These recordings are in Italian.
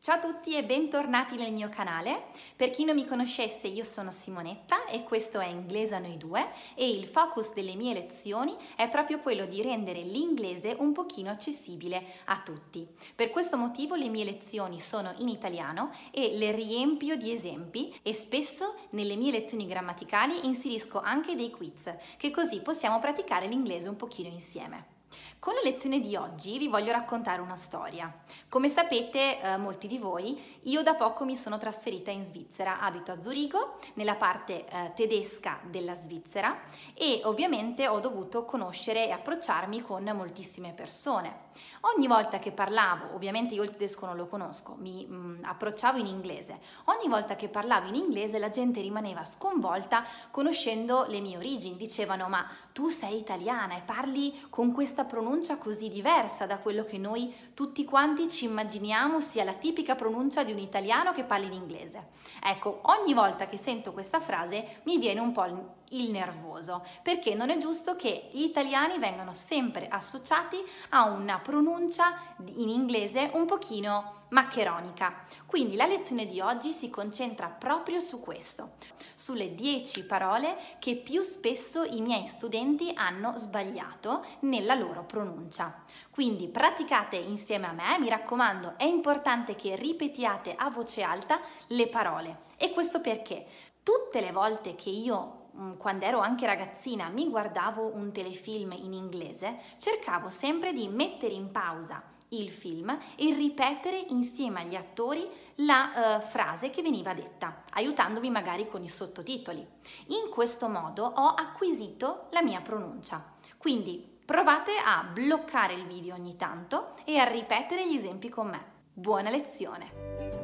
Ciao a tutti e bentornati nel mio canale. Per chi non mi conoscesse, io sono Simonetta e questo è Inglese a noi due e il focus delle mie lezioni è proprio quello di rendere l'inglese un pochino accessibile a tutti. Per questo motivo le mie lezioni sono in italiano e le riempio di esempi e spesso nelle mie lezioni grammaticali inserisco anche dei quiz, che così possiamo praticare l'inglese un pochino insieme. Con la lezione di oggi vi voglio raccontare una storia. Come sapete, molti di voi, io da poco mi sono trasferita in Svizzera, abito a Zurigo, nella parte tedesca della Svizzera e ovviamente ho dovuto conoscere e approcciarmi con moltissime persone. Ogni volta che parlavo, ovviamente io il tedesco non lo conosco, mi approcciavo in inglese. Ogni volta che parlavo in inglese la gente rimaneva sconvolta conoscendo le mie origini. Dicevano: ma tu sei italiana e parli con questa pronuncia così diversa da quello che noi tutti quanti ci immaginiamo sia la tipica pronuncia di un italiano che parli in inglese. Ecco, ogni volta che sento questa frase mi viene un po' il nervoso, perché non è giusto che gli italiani vengano sempre associati a una pronuncia in inglese un pochino maccheronica. Quindi la lezione di oggi si concentra proprio su questo, sulle 10 parole che più spesso i miei studenti hanno sbagliato nella loro pronuncia. Quindi praticate insieme a me, mi raccomando, è importante che ripetiate a voce alta le parole. E questo perché tutte le volte che io quando ero anche ragazzina mi guardavo un telefilm in inglese, cercavo sempre di mettere in pausa il film e ripetere insieme agli attori la frase che veniva detta, aiutandomi magari con i sottotitoli. In questo modo ho acquisito la mia pronuncia. Quindi provate a bloccare il video ogni tanto e a ripetere gli esempi con me. Buona lezione!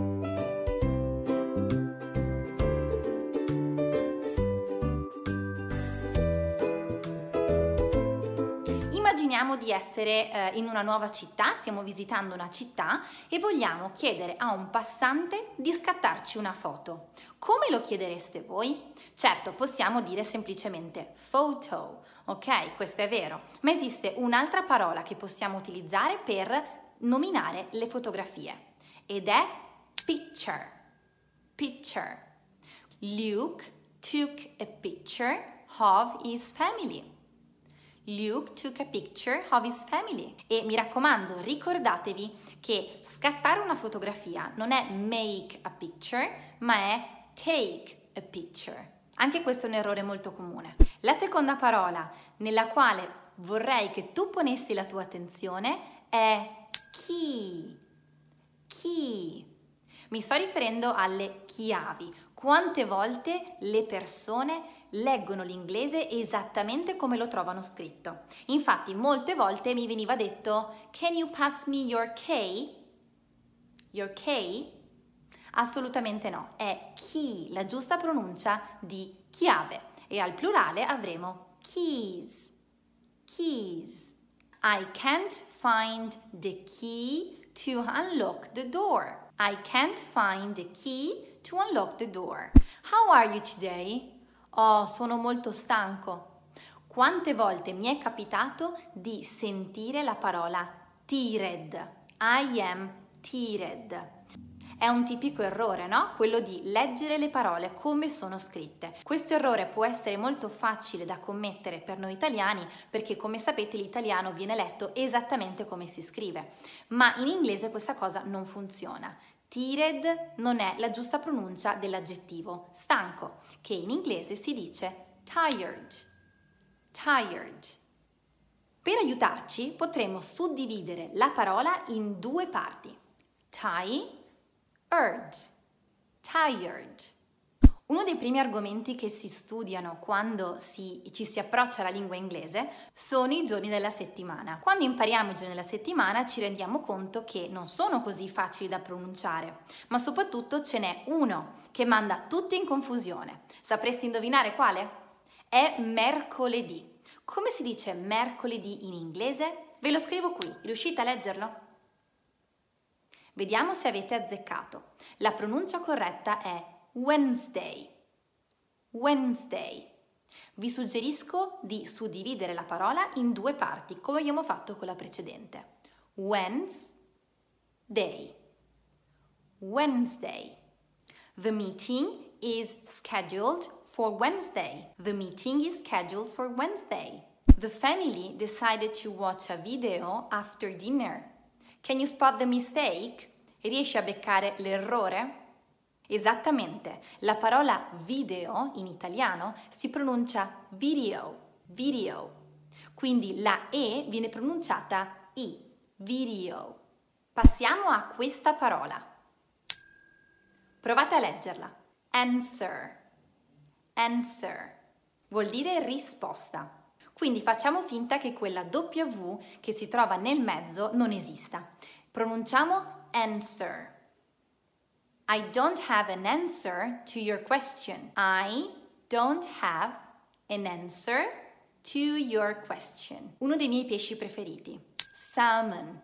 Immaginiamo di essere in una nuova città, stiamo visitando una città e vogliamo chiedere a un passante di scattarci una foto. Come lo chiedereste voi? Certo, possiamo dire semplicemente photo, ok? Questo è vero, ma esiste un'altra parola che possiamo utilizzare per nominare le fotografie ed è picture. Picture. Luke took a picture of his family. Luke took a picture of his family. E mi raccomando, ricordatevi che scattare una fotografia non è make a picture, ma è take a picture. Anche questo è un errore molto comune. La seconda parola nella quale vorrei che tu ponessi la tua attenzione è key. Key. Mi sto riferendo alle chiavi. Quante volte le persone leggono l'inglese esattamente come lo trovano scritto. Infatti, molte volte mi veniva detto: "Can you pass me your key?" Your key? Assolutamente no, è key, la giusta pronuncia di chiave. E al plurale avremo keys. Keys. I can't find the key to unlock the door. I can't find the key to unlock the door. How are you today? Oh, sono molto stanco. Quante volte mi è capitato di sentire la parola tired? I am tired. È un tipico errore, no? Quello di leggere le parole come sono scritte. Questo errore può essere molto facile da commettere per noi italiani perché, come sapete, l'italiano viene letto esattamente come si scrive, ma in inglese questa cosa non funziona. Tired non è la giusta pronuncia dell'aggettivo stanco, che in inglese si dice tired. Tired. Per aiutarci potremo suddividere la parola in due parti. Tired. Uno dei primi argomenti che si studiano quando ci si approccia alla lingua inglese sono i giorni della settimana. Quando impariamo i giorni della settimana ci rendiamo conto che non sono così facili da pronunciare, ma soprattutto ce n'è uno che manda tutti in confusione. Sapresti indovinare quale? È mercoledì. Come si dice mercoledì in inglese? Ve lo scrivo qui, riuscite a leggerlo? Vediamo se avete azzeccato. La pronuncia corretta è Wednesday. Wednesday. Vi suggerisco di suddividere la parola in due parti, come abbiamo fatto con la precedente. Wednesday. Wednesday. The meeting is scheduled for Wednesday. The meeting is scheduled for Wednesday. The family decided to watch a video after dinner. Can you spot the mistake? Riesci a beccare l'errore? Esattamente, la parola video in italiano si pronuncia video. Quindi la E viene pronunciata I, video. Passiamo a questa parola. Provate a leggerla. Answer. Vuol dire risposta. Quindi facciamo finta che quella W che si trova nel mezzo non esista. Pronunciamo answer. I don't have an answer to your question. I don't have an answer to your question. Uno dei miei pesci preferiti. Salmon.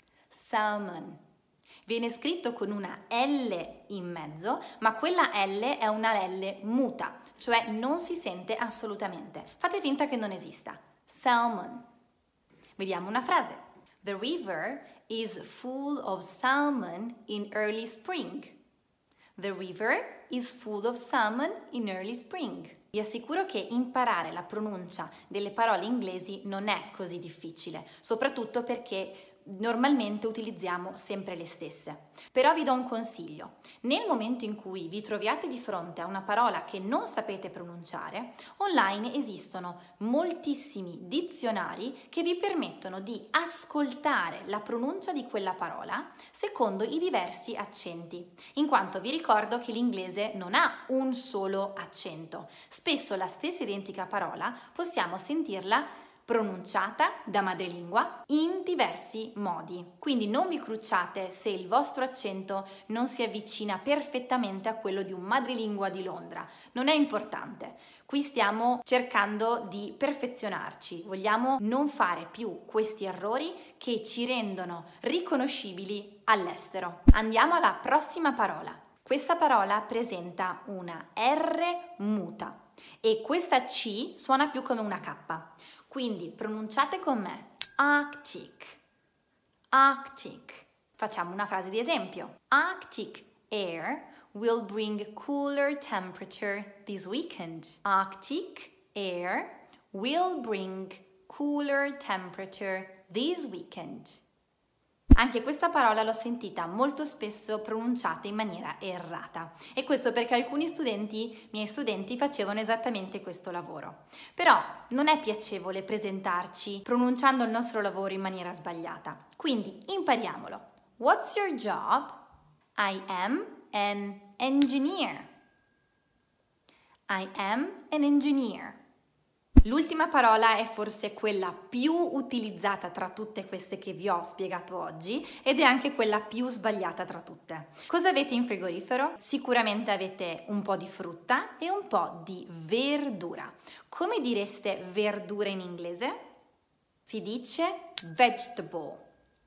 Viene scritto con una L in mezzo, ma quella L è una L muta, cioè non si sente assolutamente. Fate finta che non esista. Salmon. Vediamo una frase. The river is full of salmon in early spring. The river is full of salmon in early spring. Vi assicuro che imparare la pronuncia delle parole inglesi non è così difficile, soprattutto perché normalmente utilizziamo sempre le stesse. Però vi do un consiglio. Nel momento in cui vi troviate di fronte a una parola che non sapete pronunciare, online esistono moltissimi dizionari che vi permettono di ascoltare la pronuncia di quella parola secondo i diversi accenti, in quanto vi ricordo che l'inglese non ha un solo accento. Spesso la stessa identica parola possiamo sentirla pronunciata da madrelingua in diversi modi. Quindi non vi crucciate se il vostro accento non si avvicina perfettamente a quello di un madrelingua di Londra. Non è importante. Qui stiamo cercando di perfezionarci. Vogliamo non fare più questi errori che ci rendono riconoscibili all'estero. Andiamo alla prossima parola. Questa parola presenta una R muta e questa C suona più come una K. Quindi pronunciate con me. Arctic. Facciamo una frase di esempio. Arctic air will bring cooler temperature this weekend. Arctic air will bring cooler temperature this weekend. Anche questa parola l'ho sentita molto spesso pronunciata in maniera errata e questo perché alcuni miei studenti facevano esattamente questo lavoro. Però non è piacevole presentarci pronunciando il nostro lavoro in maniera sbagliata, quindi impariamolo. What's your job? I am an engineer. I am an engineer. L'ultima parola è forse quella più utilizzata tra tutte queste che vi ho spiegato oggi ed è anche quella più sbagliata tra tutte. Cosa avete in frigorifero? Sicuramente avete un po' di frutta e un po' di verdura. Come direste verdura in inglese? Si dice vegetable.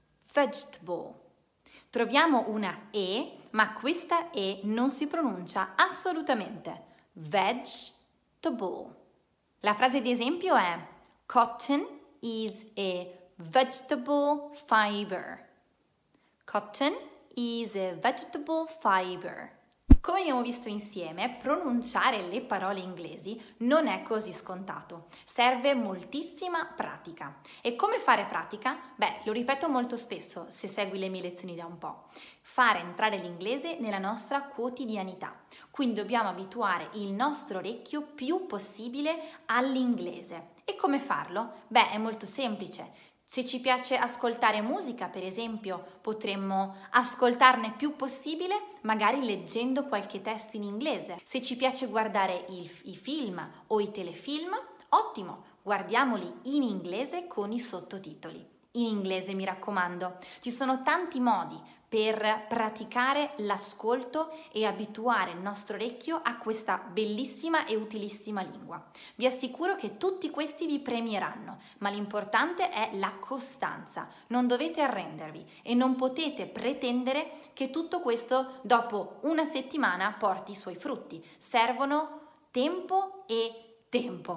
Troviamo una E, ma questa E non si pronuncia assolutamente. Vegetable. La frase di esempio è Cotton is a vegetable fiber. Cotton is a vegetable fiber. Come abbiamo visto insieme, pronunciare le parole inglesi non è così scontato. Serve moltissima pratica. E come fare pratica? Lo ripeto molto spesso se segui le mie lezioni da un po'. Fare entrare l'inglese nella nostra quotidianità. Quindi dobbiamo abituare il nostro orecchio più possibile all'inglese. E come farlo? È molto semplice. Se ci piace ascoltare musica, per esempio, potremmo ascoltarne più possibile, magari leggendo qualche testo in inglese. Se ci piace guardare i film o i telefilm, ottimo, guardiamoli in inglese con i sottotitoli. In inglese, mi raccomando. Ci sono tanti modi per praticare l'ascolto e abituare il nostro orecchio a questa bellissima e utilissima lingua. Vi assicuro che tutti questi vi premieranno, ma l'importante è la costanza. Non dovete arrendervi e non potete pretendere che tutto questo dopo una settimana porti i suoi frutti. Servono tempo e tempo.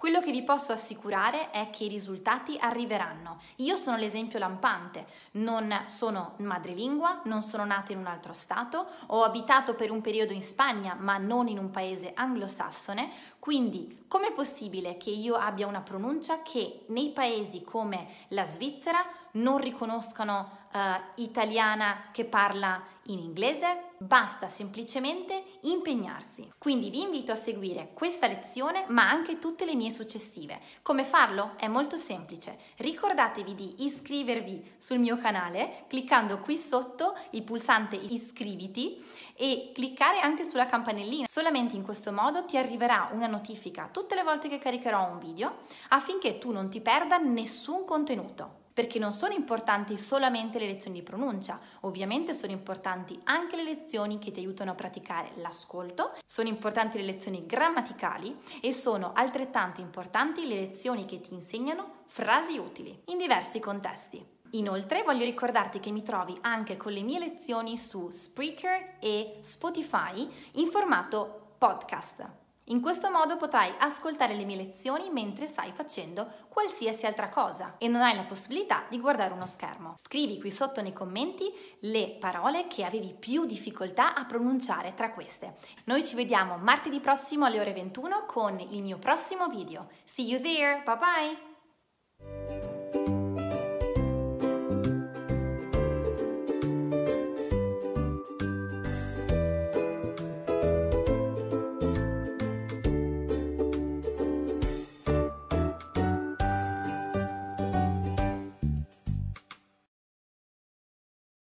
Quello che vi posso assicurare è che i risultati arriveranno. Io sono l'esempio lampante, non sono madrelingua, non sono nata in un altro stato, ho abitato per un periodo in Spagna ma non in un paese anglosassone, quindi com'è possibile che io abbia una pronuncia che nei paesi come la Svizzera non riconoscano italiana che parla in inglese? Basta semplicemente impegnarsi. Quindi vi invito a seguire questa lezione ma anche tutte le mie successive. Come farlo? È molto semplice. Ricordatevi di iscrivervi sul mio canale cliccando qui sotto il pulsante iscriviti e cliccare anche sulla campanellina. Solamente in questo modo ti arriverà una notifica tutte le volte che caricherò un video affinché tu non ti perda nessun contenuto. Perché non sono importanti solamente le lezioni di pronuncia, ovviamente sono importanti anche le lezioni che ti aiutano a praticare l'ascolto, sono importanti le lezioni grammaticali e sono altrettanto importanti le lezioni che ti insegnano frasi utili in diversi contesti. Inoltre voglio ricordarti che mi trovi anche con le mie lezioni su Spreaker e Spotify in formato podcast. In questo modo potrai ascoltare le mie lezioni mentre stai facendo qualsiasi altra cosa e non hai la possibilità di guardare uno schermo. Scrivi qui sotto nei commenti le parole che avevi più difficoltà a pronunciare tra queste. Noi ci vediamo martedì prossimo alle ore 21 con il mio prossimo video. See you there, bye bye!